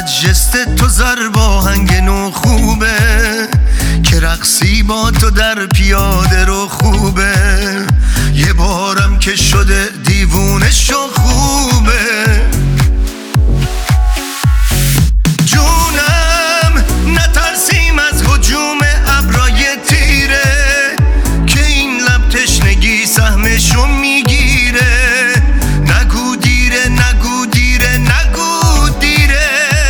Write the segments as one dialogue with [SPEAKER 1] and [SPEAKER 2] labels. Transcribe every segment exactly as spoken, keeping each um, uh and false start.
[SPEAKER 1] جست تو زرباهنگ نو خوبه که رقصی با تو در پیاده رو خوبه. یه بارم که شده دیوونه شو خوبه. جونم نترسیم از هجوم ابرای تیره که این لب تشنگی سهمشو میگیره. نگو دیره نگو دیره نگو دیره.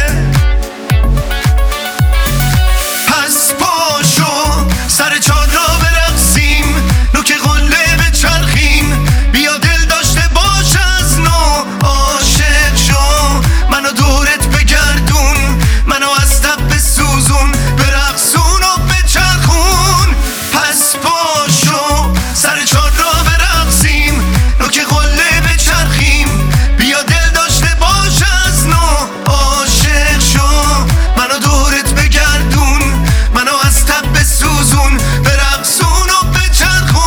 [SPEAKER 1] پس پاشو سر چار را برقصیم، نوک قله بچرخیم، بیا دل داشته باش از نو. عاشق شو منو دورت بگردون، منو از تب بسوزون، برقصون و بچرخون. پس پاشو سر چار را برقصیم، نوک قله بچرخیم، بیا دل داشته باش از نو. عاشق شو منو دورت بگردون، منو از تب بسوزون، برقصون و بچرخون.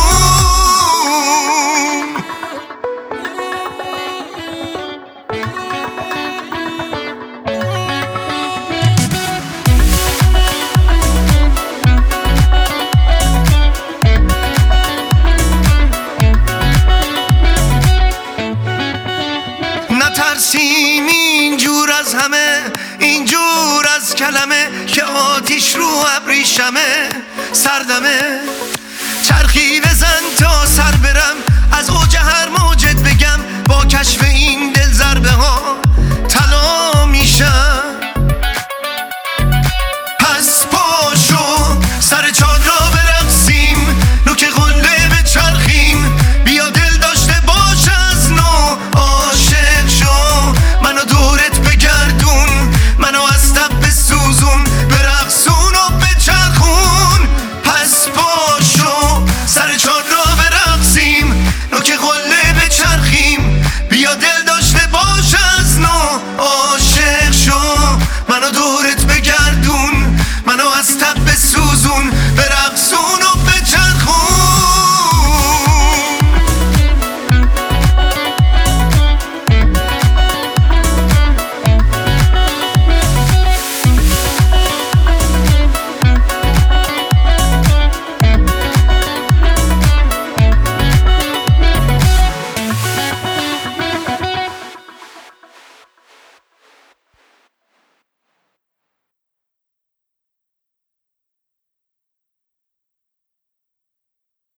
[SPEAKER 1] نترسیم اینجور از همه، اینجور از کلمه که آتیش رو ابریشمه. سردمه چرخی بزن تا سر برم،